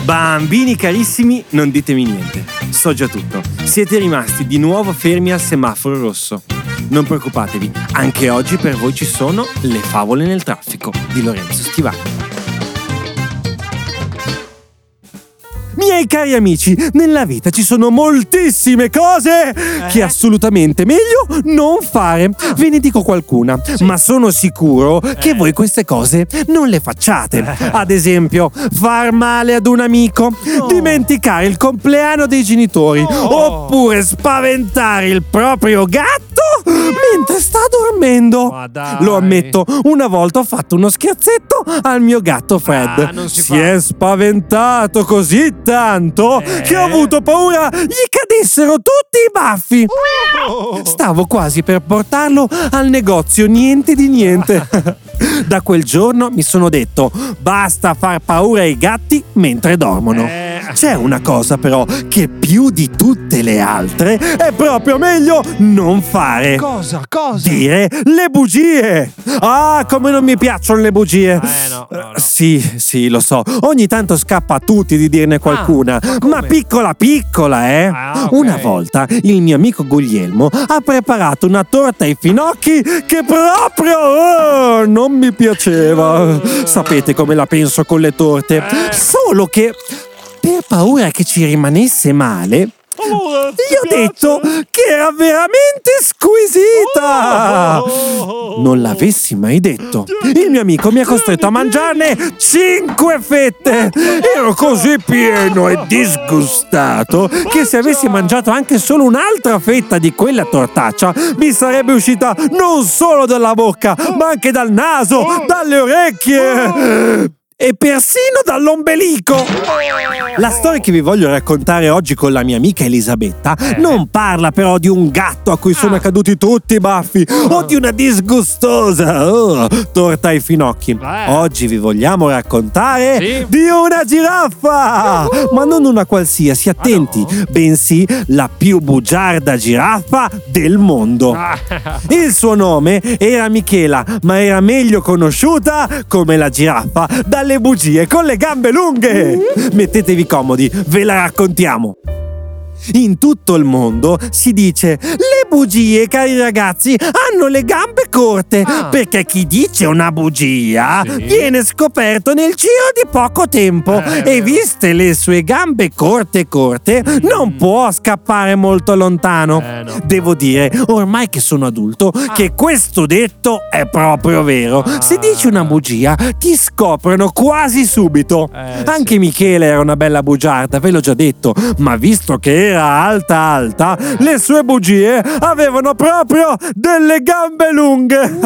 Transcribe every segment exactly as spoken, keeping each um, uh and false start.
Bambini carissimi, non ditemi niente. So già tutto. Siete rimasti di nuovo fermi al semaforo rosso. Non preoccupatevi, anche oggi per voi ci sono Le favole nel traffico di Lorenzo Schivacca. Miei cari amici, nella vita ci sono moltissime cose che è assolutamente meglio non fare. Ve ne dico qualcuna, ma sono sicuro che voi queste cose non le facciate. Ad esempio, far male ad un amico, dimenticare il compleanno dei genitori, oppure spaventare il proprio gatto mentre sta dormendo. Lo ammetto, una volta ho fatto uno scherzetto al mio gatto Fred. Ah, non si si fa. è spaventato così tanto Eh? che ho avuto paura gli cadessero tutti i baffi. Stavo quasi per portarlo al negozio, niente di niente. Da quel giorno mi sono detto: basta far paura ai gatti mentre dormono. Eh. C'è una cosa però che più di tutte le altre è proprio meglio non fare. Cosa? Cosa? Dire le bugie. Ah, come non mi piacciono le bugie. Eh, no, no, no. Sì, sì, lo so. Ogni tanto scappa a tutti di dirne qualcuna, Ah, ma ma come? piccola piccola, eh. Ah, ok. Una volta il mio amico Guglielmo ha preparato una torta ai finocchi che proprio oh, non mi piaceva. Sapete come la penso con le torte. Eh. Solo che per paura che ci rimanesse male, gli ho detto che era veramente squisita. Non l'avessi mai detto. Il mio amico mi ha costretto a mangiarne cinque fette. Ero così pieno e disgustato che se avessi mangiato anche solo un'altra fetta di quella tortaccia mi sarebbe uscita non solo dalla bocca, ma anche dal naso, dalle orecchie e persino dall'ombelico. La storia che vi voglio raccontare oggi con la mia amica Elisabetta non parla però di un gatto a cui sono caduti tutti i baffi o di una disgustosa oh, torta ai finocchi. Eh. Oggi vi vogliamo raccontare Sì? di una giraffa, ma non una qualsiasi, attenti, bensì la più bugiarda giraffa del mondo. Il suo nome era Michela, ma era meglio conosciuta come la giraffa dalle bugie con le gambe lunghe. Mettetevi comodi, ve la raccontiamo. In tutto il mondo si dice: le bugie, cari ragazzi, hanno le gambe corte, Ah. perché chi dice una bugia Sì. viene scoperto nel giro di poco tempo Eh, e vero. viste le sue gambe corte corte non può scappare molto lontano. Eh, no. Devo dire, ormai che sono adulto, che questo detto è proprio vero. Se dici una bugia ti scoprono quasi subito. Eh, Anche sì. Michele era una bella bugiarda, ve l'ho già detto, ma visto che era alta alta, le sue bugie avevano proprio delle gambe lunghe.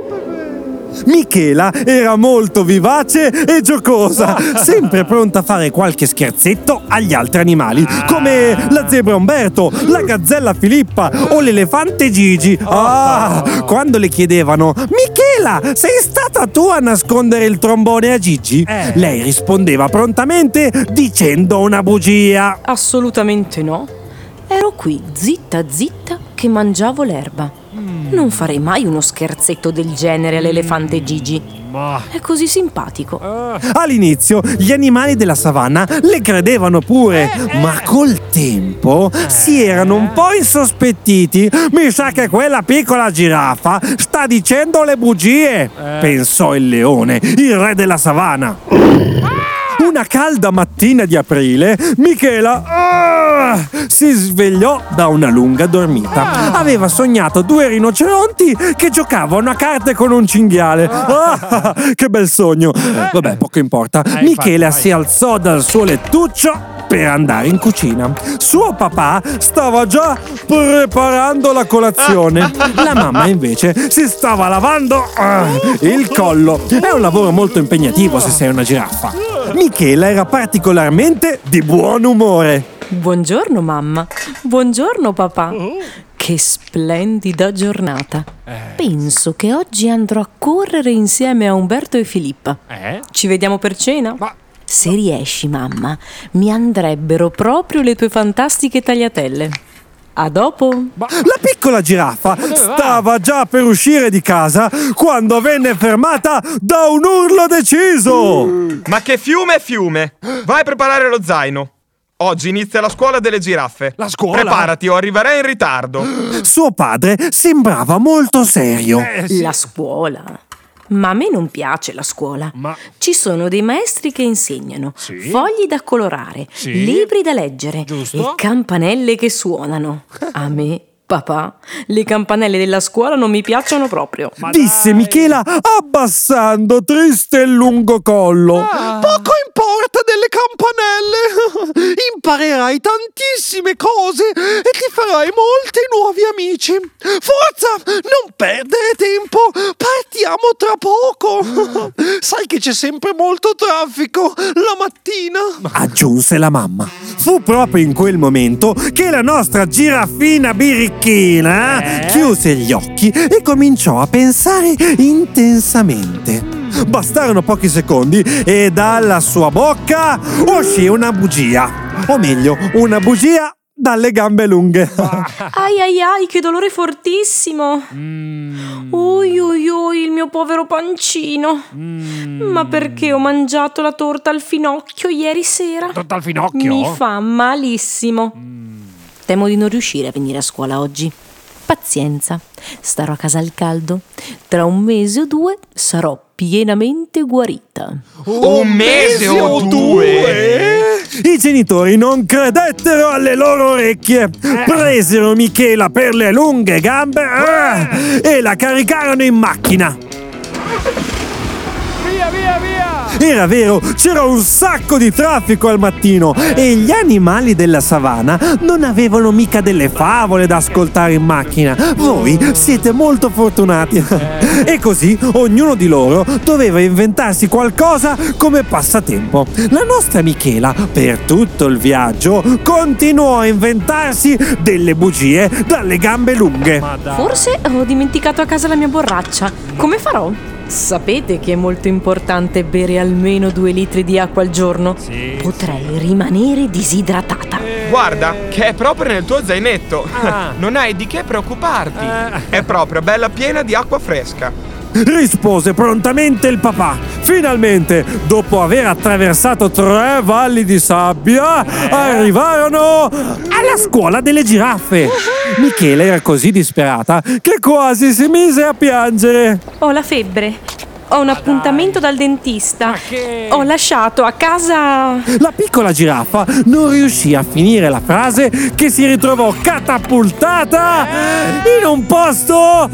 Michela era molto vivace e giocosa, sempre pronta a fare qualche scherzetto agli altri animali, come la zebra Umberto, la gazzella Filippa o l'elefante Gigi. Ah, quando le chiedevano: Michela, sei stata tu a nascondere il trombone a Gigi? Eh. Lei rispondeva prontamente dicendo una bugia. Assolutamente no. Ero qui, zitta zitta, che mangiavo l'erba. Non farei mai uno scherzetto del genere all'elefante Gigi. Ma... È così simpatico. All'inizio gli animali della savana le credevano pure, ma col tempo si erano un po' insospettiti. Mi sa che quella piccola giraffa sta dicendo le bugie, pensò il leone, il re della savana. Una calda mattina di aprile, Michela ah, si svegliò da una lunga dormita. Aveva sognato due rinoceronti che giocavano a carte con un cinghiale. Ah, che bel sogno! Vabbè, poco importa. Michela si alzò dal suo lettuccio per andare in cucina. Suo papà stava già preparando la colazione. La mamma invece si stava lavando ah, il collo. È un lavoro molto impegnativo se sei una giraffa. Michela era particolarmente di buon umore. Buongiorno mamma. Buongiorno papà. Che splendida giornata. Penso che oggi andrò a correre insieme a Umberto e Filippa. Eh? Ci vediamo per cena? Ma... Se riesci, mamma, mi andrebbero proprio le tue fantastiche tagliatelle. A dopo. La piccola giraffa stava già per uscire di casa quando venne fermata da un urlo deciso. Ma che fiume è fiume! Vai a preparare lo zaino. Oggi inizia la scuola delle giraffe. La scuola? Preparati o arriverai in ritardo. Suo padre sembrava molto serio. Eh, sì. La scuola? Ma a me non piace la scuola. Ma... Ci sono dei maestri che insegnano, sì. fogli da colorare, sì. libri da leggere, giusto, e campanelle che suonano. A me, papà, le campanelle della scuola non mi piacciono proprio. Ma disse dai. Michela abbassando triste il lungo collo. Ah. Poco importa delle campanelle. Imparerai tantissime cose e ti farai molti nuovi amici. Forza, non perdere tempo. Partiamo tra poco. Sai che c'è sempre molto traffico la mattina, aggiunse la mamma. Fu proprio in quel momento che la nostra giraffina birichina eh? chiuse gli occhi e cominciò a pensare intensamente. Bastarono pochi secondi e dalla sua bocca uscì una bugia. O meglio, una bugia dalle gambe lunghe. Ai ai ai, che dolore fortissimo. Mm. Ui ui ui, il mio povero pancino. Mm. Ma perché ho mangiato la torta al finocchio ieri sera? Torta al finocchio? Mi fa malissimo. Mm. Temo di non riuscire a venire a scuola oggi. Pazienza, starò a casa al caldo. Tra un mese o due sarò pienamente guarita. Un mese o due? I genitori non credettero alle loro orecchie. Presero Michela per le lunghe gambe eh, e la caricarono in macchina. Via, via, via! Era vero, c'era un sacco di traffico al mattino e gli animali della savana non avevano mica delle favole da ascoltare in macchina. Voi siete molto fortunati. E così ognuno di loro doveva inventarsi qualcosa come passatempo. La nostra Michela, per tutto il viaggio, continuò a inventarsi delle bugie dalle gambe lunghe. Forse ho dimenticato a casa la mia borraccia. Come farò? Sapete che è molto importante bere almeno due litri di acqua al giorno? Sì. Potrei rimanere disidratata. Guarda, che è proprio nel tuo zainetto. Ah. Non hai di che preoccuparti. Ah. È proprio bella piena di acqua fresca. Rispose prontamente il papà. Finalmente, dopo aver attraversato tre valli di sabbia, eh. arrivarono alla scuola delle giraffe. Michela era così disperata che quasi si mise a piangere. Ho la febbre. Ho un appuntamento dal dentista. Che... Ho lasciato a casa... La piccola giraffa non riuscì a finire la frase che si ritrovò catapultata eh. in un posto...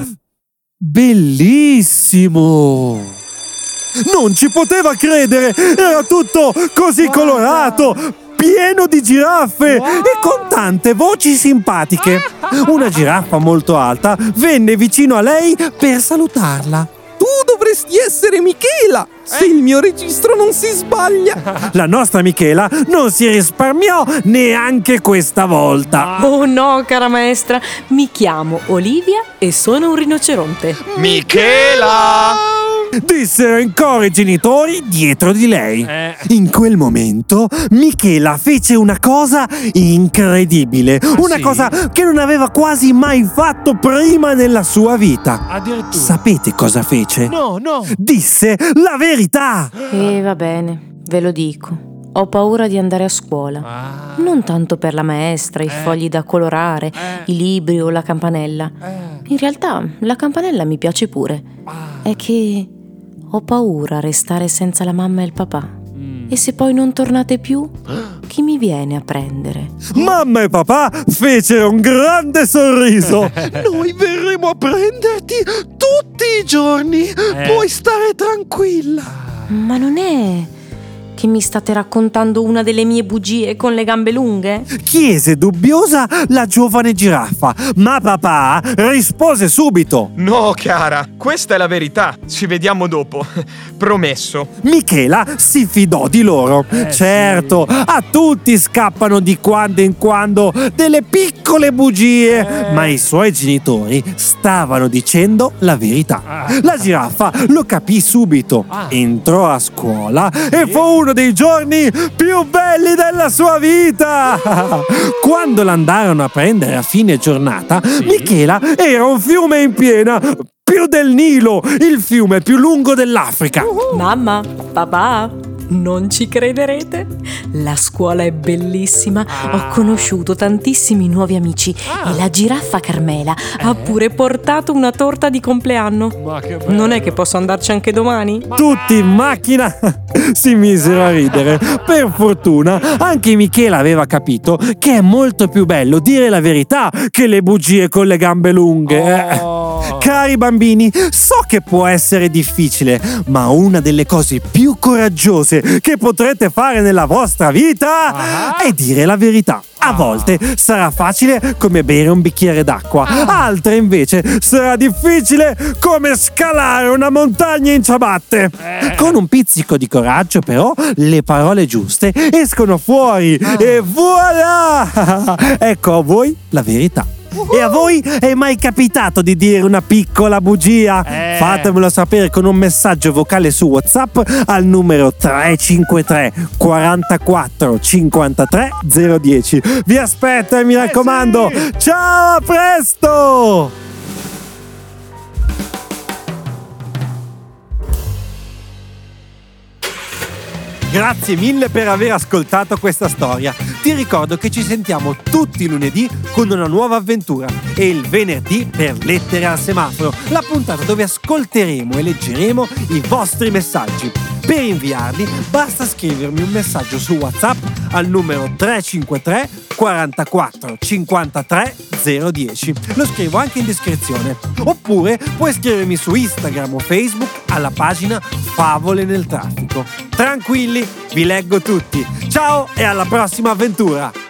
bellissimo! Non ci poteva credere! Era tutto così Guarda. colorato, pieno di giraffe wow. e con tante voci simpatiche. Una giraffa molto alta venne vicino a lei per salutarla. Tu dovresti essere Michela, se il mio registro non si sbaglia. La nostra Michela non si risparmiò neanche questa volta. Oh no, cara maestra, mi chiamo Olivia e sono un rinoceronte. Michela! Dissero in coro i genitori dietro di lei. Eh. In quel momento Michela fece una cosa incredibile, ah, una sì? cosa che non aveva quasi mai fatto prima nella sua vita. Addirittura. Sapete cosa fece? No, no. Disse la verità. E va bene, ve lo dico. Ho paura di andare a scuola. Ah. Non tanto per la maestra, i eh. fogli da colorare, eh. i libri o la campanella. Eh. In realtà la campanella mi piace pure. Ah. È che ho paura a restare senza la mamma e il papà. Mm. E se poi non tornate più, chi mi viene a prendere? Mamma e papà fecero un grande sorriso. Noi verremo a prenderti tutti i giorni. Eh. Puoi stare tranquilla. Ma non è... che mi state raccontando una delle mie bugie con le gambe lunghe? Chiese dubbiosa la giovane giraffa, ma papà rispose subito: No, cara, questa è la verità. Ci vediamo dopo. Promesso. Michela si fidò di loro. Eh, certo, sì. A tutti scappano di quando in quando delle piccole bugie, eh. ma i suoi genitori stavano dicendo la verità. Ah. La giraffa lo capì subito. Ah. Entrò a scuola sì. e fu uno uno dei giorni più belli della sua vita. Quando l'andarono a prendere a fine giornata, sì? Michela era un fiume in piena, più del Nilo, il fiume più lungo dell'Africa. Uh-huh. Mamma, papà, non ci crederete? La scuola è bellissima, ah. ho conosciuto tantissimi nuovi amici ah. e la giraffa Carmela eh? ha pure portato una torta di compleanno. Ma che bello. Non è che posso andarci anche domani? Tutti in macchina si misero a ridere. Per fortuna anche Michela aveva capito che è molto più bello dire la verità che le bugie con le gambe lunghe. Oh. Cari bambini, so che può essere difficile, ma una delle cose più coraggiose che potrete fare nella vostra vita uh-huh. è dire la verità. A volte sarà facile come bere un bicchiere d'acqua, altre invece sarà difficile come scalare una montagna in ciabatte. Con un pizzico di coraggio, però, le parole giuste escono fuori e voilà! Ecco a voi la verità. Uh-huh. E a voi è mai capitato di dire una piccola bugia? Eh. Fatemelo sapere con un messaggio vocale su WhatsApp al numero tre cinque tre quarantaquattro cinquantatré zero dieci. Vi aspetto e mi raccomando, eh sì. Ciao, a presto! Grazie mille per aver ascoltato questa storia. Ti ricordo che ci sentiamo tutti i lunedì con una nuova avventura e il venerdì per Lettere al semaforo, la puntata dove ascolteremo e leggeremo i vostri messaggi. Per inviarli basta scrivermi un messaggio su WhatsApp al numero tre cinque tre quarantaquattro cinquantatré zero dieci. Lo scrivo anche in descrizione. Oppure puoi scrivermi su Instagram o Facebook alla pagina Favole nel traffico. Tranquilli, vi leggo tutti. Ciao e alla prossima avventura!